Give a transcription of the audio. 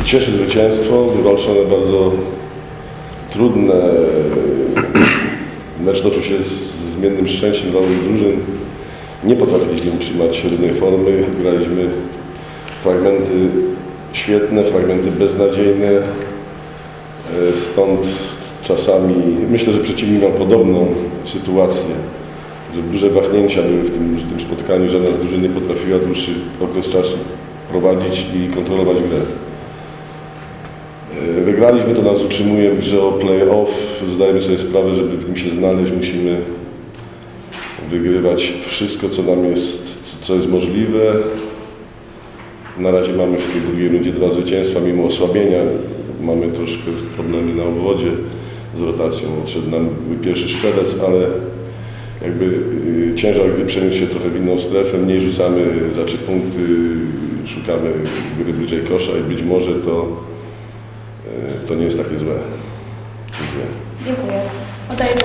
Cieszy zwycięstwo, wywalczone bardzo trudne. Mecz toczył się z zmiennym szczęściem dla obu drużyn. Nie potrafiliśmy utrzymać równej formy. Graliśmy fragmenty świetne, fragmenty beznadziejne. Stąd czasami, myślę, że przeciwnik miał podobną sytuację, że duże wahnięcia były w tym spotkaniu. Żadna z drużyn nie potrafiła dłuższy okres czasu prowadzić i kontrolować grę. Wygraliśmy, to nas utrzymuje w grze o play-off. Zdajemy sobie sprawę, żeby w nim się znaleźć, musimy wygrywać wszystko, co jest możliwe. Na razie mamy w tej drugiej rundzie 2 zwycięstwa, mimo osłabienia. Mamy troszkę problemy na obwodzie z rotacją. Odszedł nam pierwszy strzelec, ale jakby ciężar przeniósł się trochę w inną strefę. Mniej rzucamy za 3 punkty, szukamy gry bliżej kosza i być może to nie jest takie złe. Dziękuję. Dziękuję. Oddaję